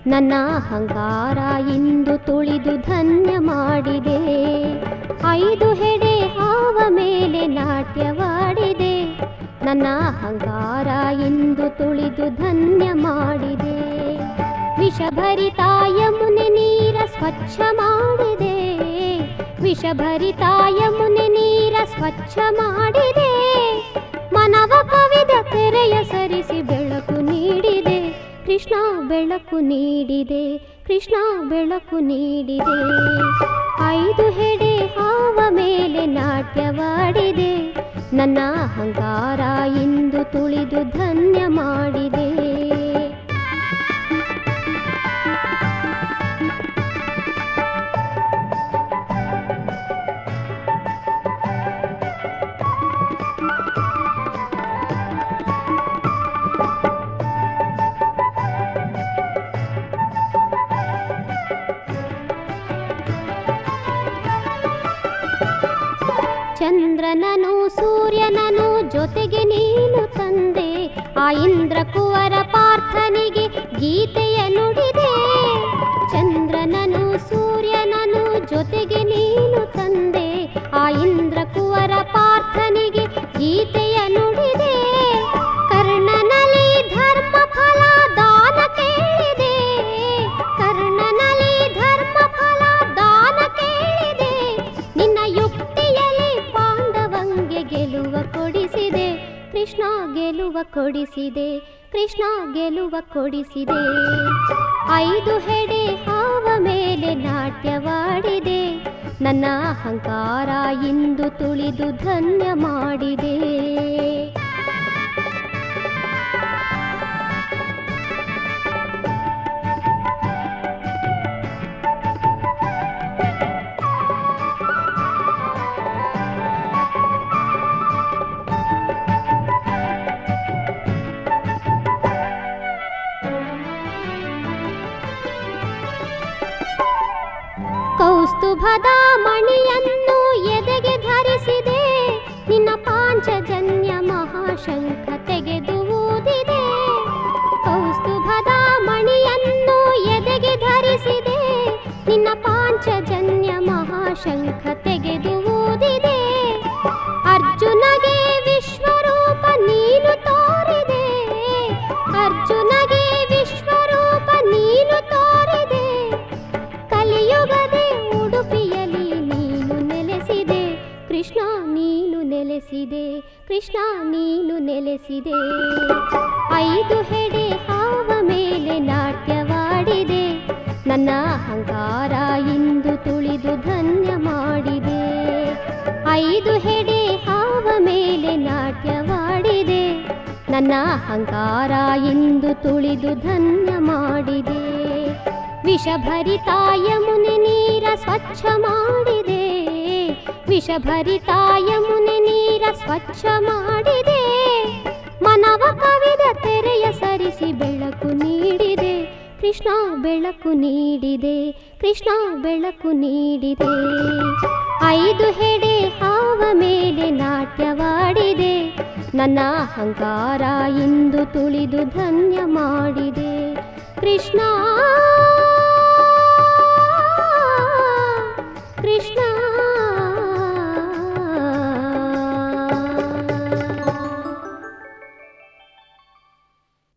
ನನ್ನ ಅಹಂಕಾರ ಇಂದು ತುಳಿದು ಧನ್ಯ ಮಾಡಿದೆ. 5 ಹೆಡೆ ಹಾವ ಮೇಲೆ ನಾಟ್ಯವಾಡಿದೆ. ನನ್ನ ಅಹಂಕಾರ ಇಂದು ತುಳಿದು ಧನ್ಯ ಮಾಡಿದೆ. ವಿಷಭರಿತ ಯಮುನೆ ನೀರ ಸ್ವಚ್ಛ ಮಾಡಿದೆ. ವಿಷಭರಿತ ಯಮುನೆ ನೀರ ಸ್ವಚ್ಛ ಮಾಡಿದೆ. ಮನವ ಕವಿದ ತೆರೆಯ ಸರಿಸಿ ಬೆಳಕು ನೀಡಿದೆ. ಕೃಷ್ಣ ಬೆಳಕು ನೀಡಿದೆ, ಕೃಷ್ಣ ಬೆಳಕು ನೀಡಿದೆ. 5 ಹೆಡೆ ಹಾವ ಮೇಲೆ ನಾಟ್ಯವಾಡಿದೆ. ನನ್ನ ಅಹಂಕಾರ ಇಂದು ತುಳಿದು ಧನ್ಯ ಮಾಡಿದೆ. ಚಂದ್ರನನು ಸೂರ್ಯನನು ಜೊತೆಗೆ ನೀನು ತಂದೆ. ಆ ಇಂದ್ರ ಕುವರ ಪಾರ್ಥನಿಗೆ ಗೀತೆಯ ನುಡಿದೆ. ಚಂದ್ರನನು ಸೂರ್ಯನನು ಜೊತೆಗೆ ನೀನು ತಂದೆ. ಆ ಇಂದ್ರ ಕುವರ ಪಾರ್ಥನಿಗೆ ಗೀತೆಯ ನುಡಿದೆ. ಕರ್ಣನಲ್ಲಿ ಧರ್ಮ ಫಲ ದಾನ ಕೇಳಿದೆ. ಕರ್ಣನಲ್ಲಿ ಧರ್ಮ ಫಲ ದಾನ ಕೇಳಿದೆ. ನಿನ್ನ ಯುಕ್ತಿಯಲ್ಲಿ ಪಾಂಡವಂಗೆ ಗೆಲುವ ಕೊಡಿಸಿದೆ. ಕೃಷ್ಣ ಗೆಲುವ ಕೊಡಿಸಿದೆ, ಕೃಷ್ಣ ಗೆಲುವ ಕೊಡಿಸಿದೆ. 5 ಹೆಡೆ ಹಾವ ಮೇಲೆ ನಾಟ್ಯವಾಡಿದೆ. ನನ್ನ ಅಹಂಕಾರ ಇಂದು ತುಳಿದು ಧನ್ಯ ಮಾಡಿದೆ. ಕೌಸ್ತುಭದ ಮಣಿಯನ್ನು ಎದೆಗೆ ಧರಿಸಿದೆ. ನಿನ್ನ ಪಾಂಚಜನ್ಯ ಮಹಾಶಂಖ ತೆಗೆದು ಊದಿದೆ. ಕೌಸ್ತುಭದ ಮಣಿಯನ್ನು ಎದೆಗೆ ಧರಿಸಿದೆ. ನಿನ್ನ ಪಾಂಚಜನ್ಯ ಮಹಾಶಂಖ ತೆಗೆದು ಊದಿದೆ. ಅರ್ಜುನಗೆ ವಿಶ್ವರೂಪ ನೀನು ತೋರಿದೆ. ಅರ್ಜುನಗೆ ವಿಶ್ವರೂಪ ನೀನು ತೋರಿದೆ. ಕಲಿಯುಗದೆ ಉಡುಪಿಯಲ್ಲಿ ನೀನು ನೆಲೆಸಿದೆ. ಕೃಷ್ಣ ನೀನು ನೆಲೆಸಿದೆ, ಕೃಷ್ಣ ನೀನು ನೆಲೆಸಿದೆ. 5 ಹೆಡೆ ಹಾವ ಮೇಲೆ ನಾಟ್ಯವಾಡಿದೆ. ನನ್ನ ಅಹಂಕಾರ ಇಂದು ತುಳಿದು ಧನ್ಯ ಮಾಡಿದೆ. 5 ಹೆಡೆ ಹಾವ ಮೇಲೆ ನಾಟ್ಯವಾಡಿದೆ. ನನ್ನ ಅಹಂಕಾರ ಇಂದು ತುಳಿದು ಧನ್ಯ ಮಾಡಿದೆ. ವಿಷಭರಿತ ಯಮುನೆ ನೀರ ಸ್ವಚ್ಛ ಮಾಡಿದೆ. ವಿಷಭರಿತ ಯಮುನೆ ನೀರ ಸ್ವಚ್ಛ ಮಾಡಿದೆ. ಮನವ ಕವಿದ ತೆರೆಯ ಸರಿಸಿ ಬೆಳಕು ನೀಡಿದೆ. ಕೃಷ್ಣ ಬೆಳಕು ನೀಡಿದೆ, ಕೃಷ್ಣ ಬೆಳಕು ನೀಡಿದೆ. 5 ಹೆಡೆ ಹಾವ ಮೇಲೆ ನಾಟ್ಯವಾಡಿದೆ. ನನ್ನ ಅಹಂಕಾರ ಇಂದು ತುಳಿದು ಧನ್ಯ ಮಾಡಿದೆ. ಕೃಷ್ಣ